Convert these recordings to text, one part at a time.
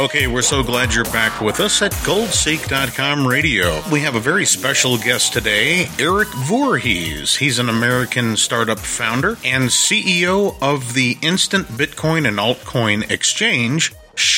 Okay, we're so glad you're back with us at goldseek.com radio. We have a very special guest today, Eric Voorhees. He's an American startup founder and CEO of the instant Bitcoin and altcoin exchange,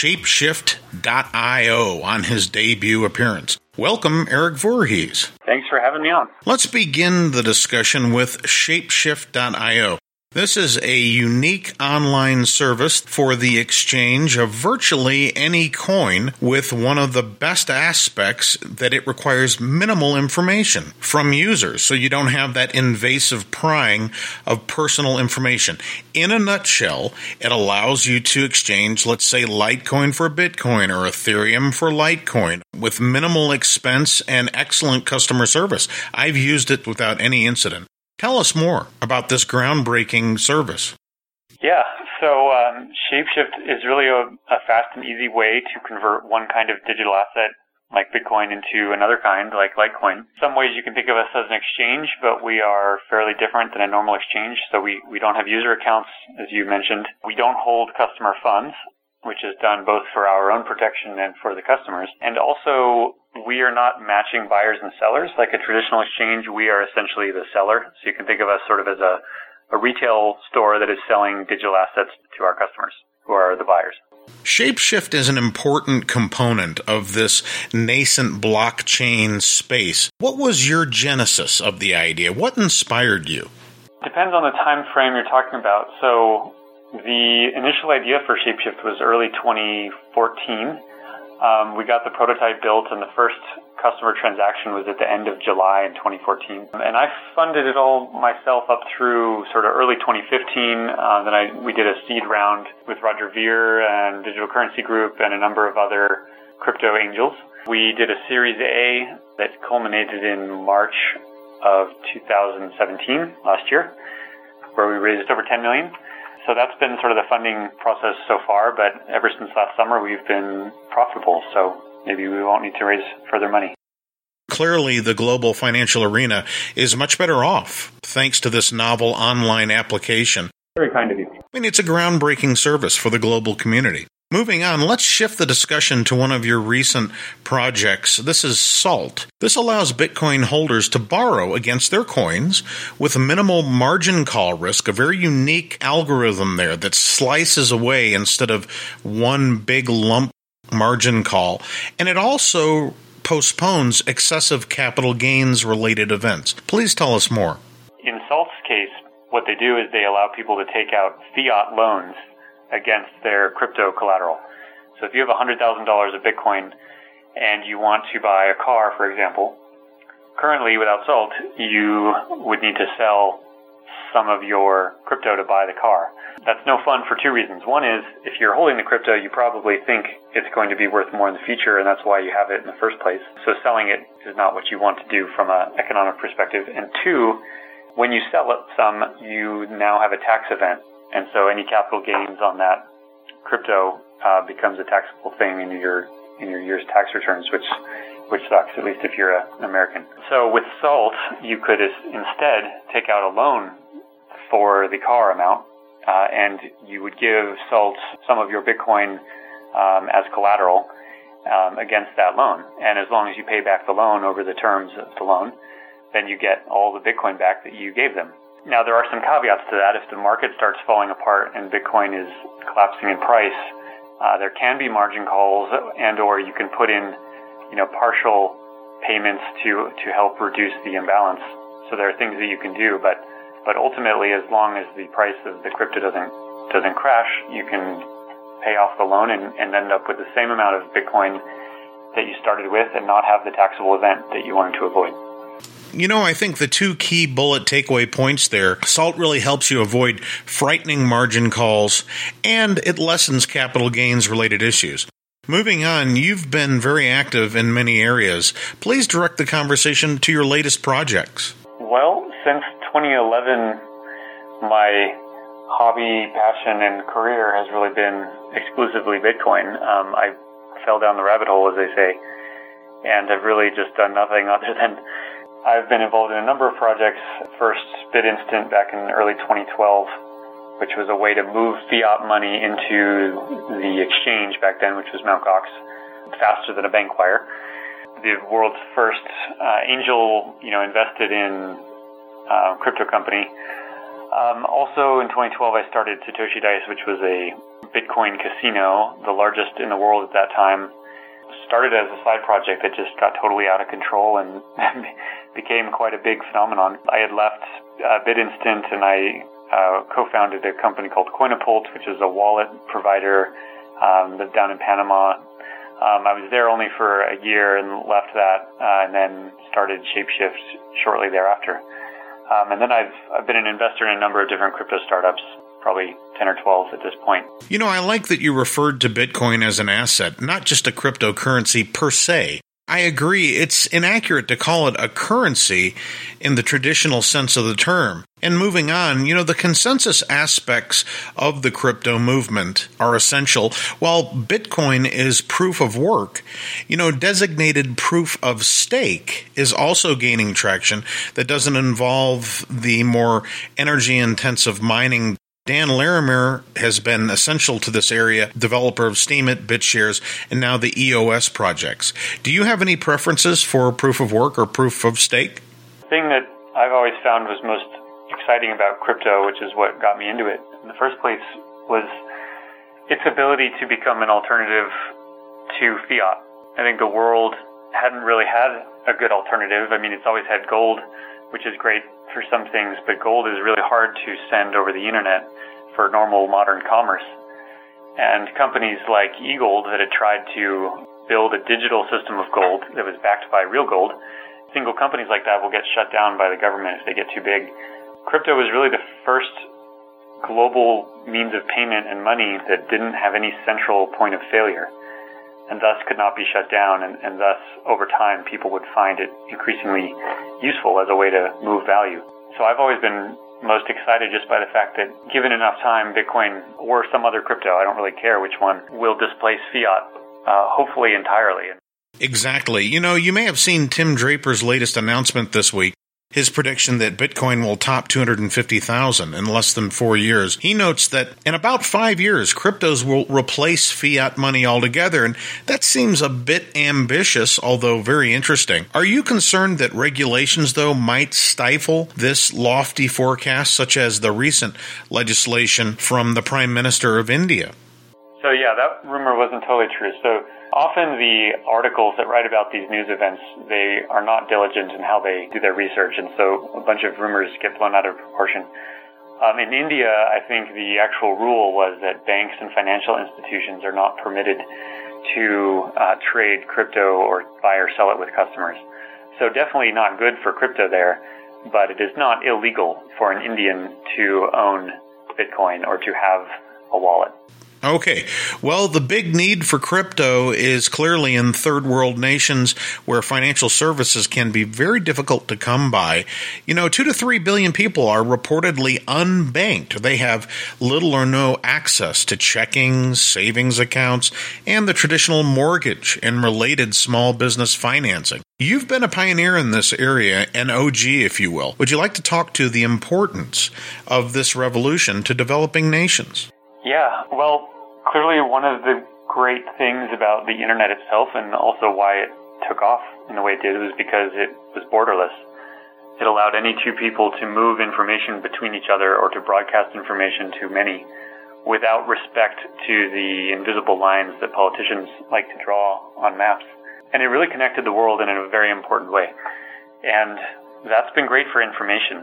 Shapeshift.io, on his debut appearance. Welcome, Eric Voorhees. Thanks for having me on. Let's begin the discussion with Shapeshift.io. This is a unique online service for the exchange of virtually any coin, with one of the best aspects that it requires minimal information from users, so you don't have that invasive prying of personal information. In a nutshell, it allows you to exchange, let's say, Litecoin for Bitcoin or Ethereum for Litecoin with minimal expense and excellent customer service. I've used it without any incident. Tell us more about this groundbreaking service. Yeah, so Shapeshift is really a fast and easy way to convert one kind of digital asset, like Bitcoin, into another kind, like Litecoin. Some ways you can think of us as an exchange, but we are fairly different than a normal exchange. So we don't have user accounts, as you mentioned. We don't hold customer funds, which is done both for our own protection and for the customers. And also, we are not matching buyers and sellers. Like a traditional exchange, we are essentially the seller. So you can think of us sort of as a retail store that is selling digital assets to our customers, who are the buyers. Shapeshift is an important component of this nascent blockchain space. What was your genesis of the idea? What inspired you? Depends on the time frame you're talking about. So the initial idea for Shapeshift was early 2014. We got the prototype built, and the first customer transaction was at the end of July in 2014. And I funded it all myself up through sort of early 2015. Then we did a seed round with Roger Ver and Digital Currency Group and a number of other crypto angels. We did a Series A that culminated in March of 2017, last year, where we raised over $10 million. So that's been sort of the funding process so far, but ever since last summer, we've been profitable, so maybe we won't need to raise further money. Clearly, the global financial arena is much better off thanks to this novel online application. Very kind of you. I mean, it's a groundbreaking service for the global community. Moving on, let's shift the discussion to one of your recent projects. This is Salt. This allows Bitcoin holders to borrow against their coins with minimal margin call risk, a very unique algorithm there that slices away instead of one big lump margin call. And it also postpones excessive capital gains related events. Please tell us more. In Salt's case, what they do is they allow people to take out fiat loans against their crypto collateral. So if you have $100,000 of Bitcoin and you want to buy a car, for example, currently without Salt, you would need to sell some of your crypto to buy the car. That's no fun for two reasons. One is, if you're holding the crypto, you probably think it's going to be worth more in the future, and that's why you have it in the first place. So selling it is not what you want to do from an economic perspective. And two, when you sell it some, you now have a tax event. And so any capital gains on that crypto becomes a taxable thing in your year's tax returns, which sucks, at least if you're an American. So with Salt, you could instead take out a loan for the car amount, and you would give Salt some of your Bitcoin as collateral against that loan. And as long as you pay back the loan over the terms of the loan, then you get all the Bitcoin back that you gave them. Now, there are some caveats to that. If the market starts falling apart and Bitcoin is collapsing in price, there can be margin calls, and or you can put in, partial payments to help reduce the imbalance. So there are things that you can do, but ultimately, as long as the price of the crypto doesn't crash, you can pay off the loan and end up with the same amount of Bitcoin that you started with and not have the taxable event that you wanted to avoid. I think the two key bullet takeaway points there, Salt really helps you avoid frightening margin calls, and it lessens capital gains related issues. Moving on, you've been very active in many areas. Please direct the conversation to your latest projects. Well, since 2011, my hobby, passion, and career has really been exclusively Bitcoin. I fell down the rabbit hole, as they say, and I've really just done nothing other than I've been involved in a number of projects. First, BitInstant back in early 2012, which was a way to move fiat money into the exchange back then, which was Mt. Gox, faster than a bank wire. The world's first angel, invested in crypto company. Also in 2012, I started Satoshi Dice, which was a Bitcoin casino, the largest in the world at that time. Started as a side project that just got totally out of control and became quite a big phenomenon. I had left BitInstant and I co-founded a company called Coinapult, which is a wallet provider down in Panama. I was there only for a year and left that, and then started Shapeshift shortly thereafter. And then I've been an investor in a number of different crypto startups, probably 10 or 12 at this point. I like that you referred to Bitcoin as an asset, not just a cryptocurrency per se. I agree, it's inaccurate to call it a currency in the traditional sense of the term. And moving on, the consensus aspects of the crypto movement are essential. While Bitcoin is proof of work, designated proof of stake is also gaining traction that doesn't involve the more energy-intensive mining. Dan Larimer has been essential to this area, developer of Steemit, BitShares, and now the EOS projects. Do you have any preferences for proof of work or proof of stake? The thing that I've always found was most exciting about crypto, which is what got me into it in the first place, was its ability to become an alternative to fiat. I think the world hadn't really had a good alternative. I mean, it's always had gold, which is great for some things, but gold is really hard to send over the internet for normal modern commerce. And companies like eGold that had tried to build a digital system of gold that was backed by real gold, single companies like that will get shut down by the government if they get too big. Crypto was really the first global means of payment and money that didn't have any central point of failure, and thus could not be shut down, and thus, over time, people would find it increasingly useful as a way to move value. So I've always been most excited just by the fact that given enough time, Bitcoin or some other crypto, I don't really care which one, will displace fiat, hopefully entirely. Exactly. You may have seen Tim Draper's latest announcement this week. His prediction that Bitcoin will top 250,000 in less than 4 years. He notes that in about 5 years, cryptos will replace fiat money altogether, and that seems a bit ambitious, although very interesting. Are you concerned that regulations, though, might stifle this lofty forecast, such as the recent legislation from the Prime Minister of India? So yeah, that rumor wasn't totally true. So often the articles that write about these news events, they are not diligent in how they do their research, and so a bunch of rumors get blown out of proportion. In India, I think the actual rule was that banks and financial institutions are not permitted to trade crypto or buy or sell it with customers. So definitely not good for crypto there, but it is not illegal for an Indian to own Bitcoin or to have a wallet. Okay. Well, the big need for crypto is clearly in third world nations where financial services can be very difficult to come by. 2 to 3 billion people are reportedly unbanked. They have little or no access to checking, savings accounts, and the traditional mortgage and related small business financing. You've been a pioneer in this area, an OG, if you will. Would you like to talk to the importance of this revolution to developing nations? Yeah, well, clearly one of the great things about the internet itself, and also why it took off in the way it did, was because it was borderless. It allowed any two people to move information between each other or to broadcast information to many without respect to the invisible lines that politicians like to draw on maps. And it really connected the world in a very important way. And that's been great for information.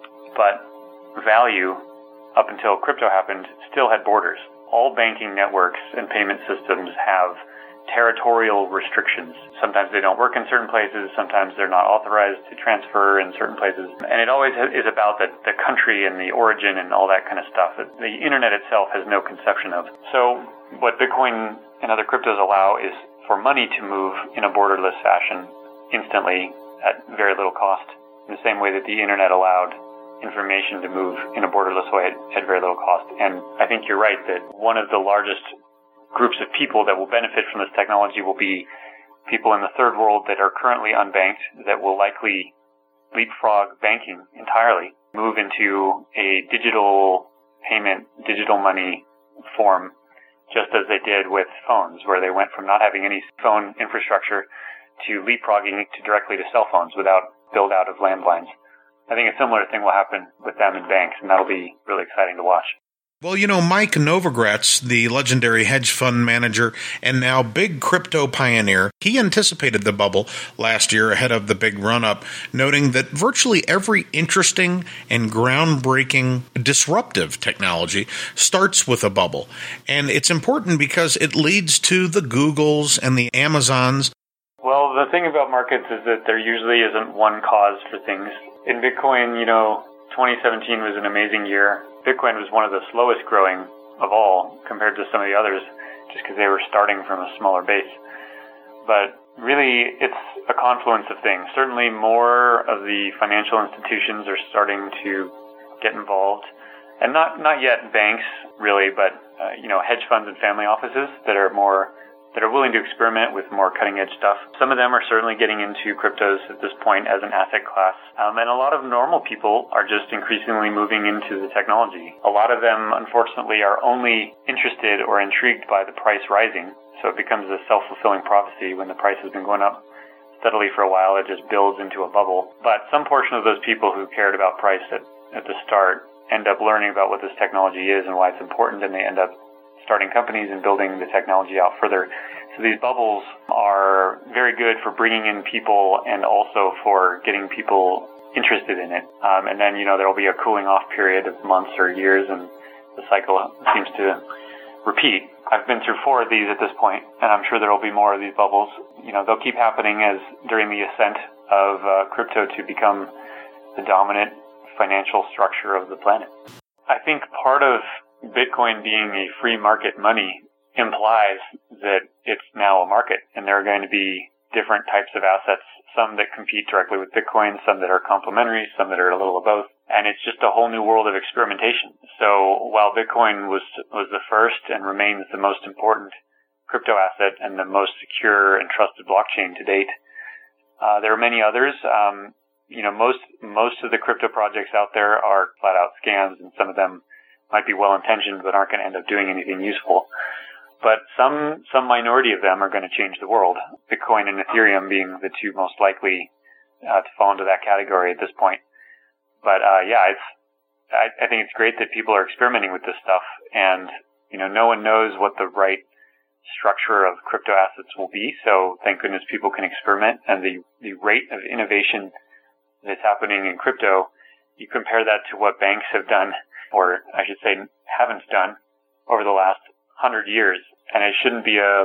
But value, up until crypto happened, still had borders. All banking networks and payment systems have territorial restrictions. Sometimes they don't work in certain places, sometimes they're not authorized to transfer in certain places. And it always is about the country and the origin and all that kind of stuff that the internet itself has no conception of. So what Bitcoin and other cryptos allow is for money to move in a borderless fashion instantly at very little cost, in the same way that the internet allowed information to move in a borderless way at very little cost. And I think you're right that one of the largest groups of people that will benefit from this technology will be people in the third world that are currently unbanked, that will likely leapfrog banking entirely, move into a digital payment, digital money form, just as they did with phones, where they went from not having any phone infrastructure to leapfrogging directly to cell phones without build out of landlines. I think a similar thing will happen with them in banks, and that'll be really exciting to watch. Well, Mike Novogratz, the legendary hedge fund manager and now big crypto pioneer, he anticipated the bubble last year ahead of the big run-up, noting that virtually every interesting and groundbreaking disruptive technology starts with a bubble. And it's important because it leads to the Googles and the Amazons. Well, the thing about markets is that there usually isn't one cause for things. In Bitcoin, 2017 was an amazing year. Bitcoin was one of the slowest growing of all compared to some of the others, just because they were starting from a smaller base. But really, it's a confluence of things. Certainly more of the financial institutions are starting to get involved. And not yet banks, really, but hedge funds and family offices that are willing to experiment with more cutting-edge stuff. Some of them are certainly getting into cryptos at this point as an asset class. And a lot of normal people are just increasingly moving into the technology. A lot of them, unfortunately, are only interested or intrigued by the price rising. So it becomes a self-fulfilling prophecy. When the price has been going up steadily for a while, it just builds into a bubble. But some portion of those people who cared about price at the start end up learning about what this technology is and why it's important, and they end up starting companies and building the technology out further. So these bubbles are very good for bringing in people and also for getting people interested in it. And then, there will be a cooling off period of months or years, and the cycle seems to repeat. I've been through 4 of these at this point, and I'm sure there will be more of these bubbles. They'll keep happening as during the ascent of crypto to become the dominant financial structure of the planet. I think part of Bitcoin being a free market money implies that it's now a market, and there are going to be different types of assets, some that compete directly with Bitcoin, some that are complementary, some that are a little of both. And it's just a whole new world of experimentation. So while Bitcoin was the first and remains the most important crypto asset and the most secure and trusted blockchain to date, there are many others. Most of the crypto projects out there are flat out scams, and some of them might be well-intentioned but aren't going to end up doing anything useful. But some minority of them are going to change the world, Bitcoin and Ethereum being the two most likely to fall into that category at this point. But I think it's great that people are experimenting with this stuff, and no one knows what the right structure of crypto assets will be, so thank goodness people can experiment. And the rate of innovation that's happening in crypto, you compare that to what banks have done, or I should say haven't done, over the last 100 years, and it shouldn't be a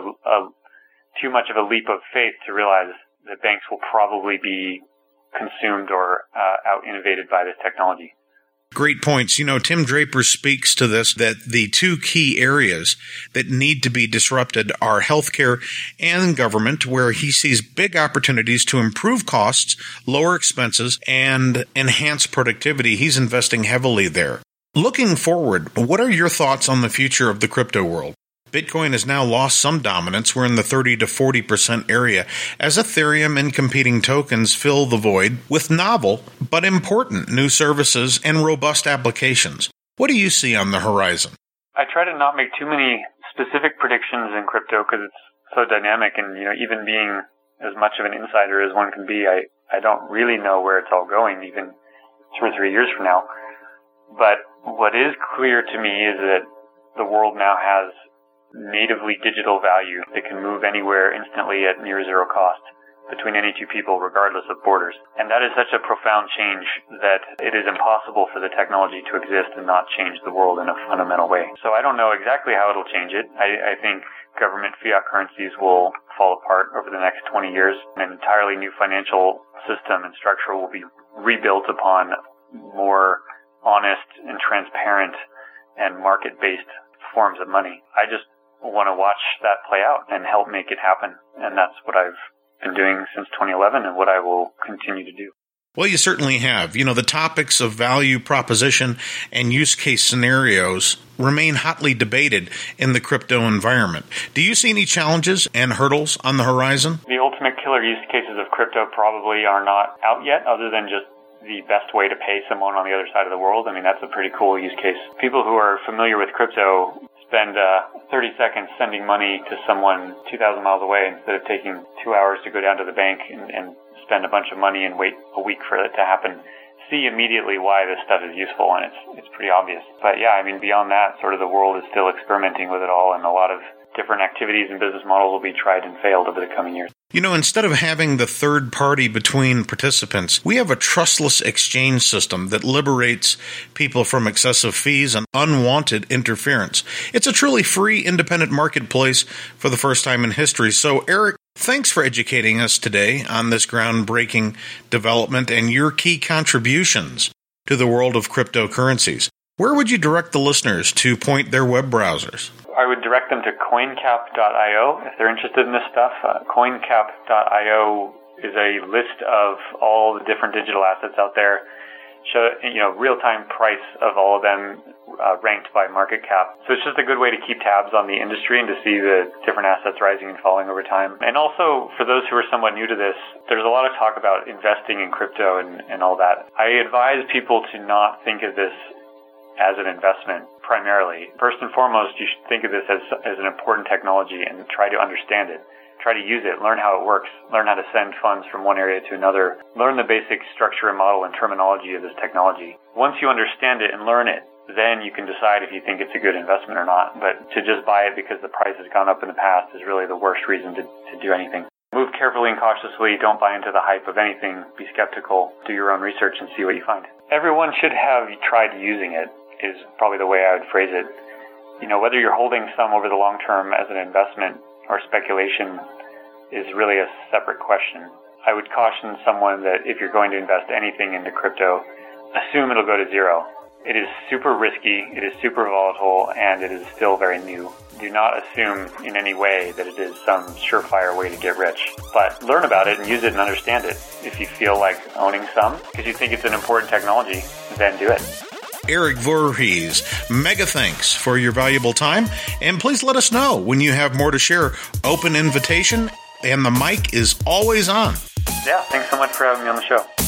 too much of a leap of faith to realize that banks will probably be consumed or out-innovated by this technology. Great points. Tim Draper speaks to this, that the 2 key areas that need to be disrupted are healthcare and government, where he sees big opportunities to improve costs, lower expenses, and enhance productivity. He's investing heavily there. Looking forward, what are your thoughts on the future of the crypto world? Bitcoin has now lost some dominance. We're in the 30 to 40% area as Ethereum and competing tokens fill the void with novel but important new services and robust applications. What do you see on the horizon? I try to not make too many specific predictions in crypto because it's so dynamic, and even being as much of an insider as one can be, I don't really know where it's all going even 2 or 3 years from now. But what is clear to me is that the world now has natively digital value that can move anywhere instantly at near zero cost between any 2 people, regardless of borders. And that is such a profound change that it is impossible for the technology to exist and not change the world in a fundamental way. So I don't know exactly how it'll change it. I think government fiat currencies will fall apart over the next 20 years. An entirely new financial system and structure will be rebuilt upon more honest and transparent and market-based forms of money. I just want to watch that play out and help make it happen. And that's what I've been doing since 2011 and what I will continue to do. Well, you certainly have. The topics of value proposition and use case scenarios remain hotly debated in the crypto environment. Do you see any challenges and hurdles on the horizon? The ultimate killer use cases of crypto probably are not out yet, other than just the best way to pay someone on the other side of the world. I mean, that's a pretty cool use case. People who are familiar with crypto spend 30 seconds sending money to someone 2,000 miles away instead of taking 2 hours to go down to the bank and spend a bunch of money and wait a week for it to happen. See immediately why this stuff is useful, and it's pretty obvious. But yeah, I mean, beyond that, sort of the world is still experimenting with it all, and a lot of different activities and business models will be tried and failed over the coming years. You know, instead of having the third party between participants, we have a trustless exchange system that liberates people from excessive fees and unwanted interference. It's a truly free, independent marketplace for the first time in history. So, Eric, thanks for educating us today on this groundbreaking development and your key contributions to the world of cryptocurrencies. Where would you direct the listeners to point their web browsers? I would direct them to coincap.io if they're interested in this stuff. Coincap.io is a list of all the different digital assets out there. Show, real-time price of all of them ranked by market cap. So it's just a good way to keep tabs on the industry and to see the different assets rising and falling over time. And also, for those who are somewhat new to this, there's a lot of talk about investing in crypto and all that. I advise people to not think of this as an investment primarily. First and foremost, you should think of this as an important technology and try to understand it. Try to use it, learn how it works, learn how to send funds from one area to another, learn the basic structure and model and terminology of this technology. Once you understand it and learn it, then you can decide if you think it's a good investment or not. But to just buy it because the price has gone up in the past is really the worst reason to do anything. Move carefully and cautiously. Don't buy into the hype of anything. Be skeptical. Do your own research and see what you find. Everyone should have tried using it, is probably the way I would phrase it. Whether you're holding some over the long term as an investment or speculation is really a separate question. I would caution someone that if you're going to invest anything into crypto, assume it'll go to zero. It is super risky, it is super volatile, and it is still very new. Do not assume in any way that it is some surefire way to get rich. But learn about it and use it and understand it. If you feel like owning some because you think it's an important technology, then do it. Eric Voorhees, mega thanks for your valuable time, and please let us know when you have more to share. Open invitation, and the mic is always on. Yeah, thanks so much for having me on the show.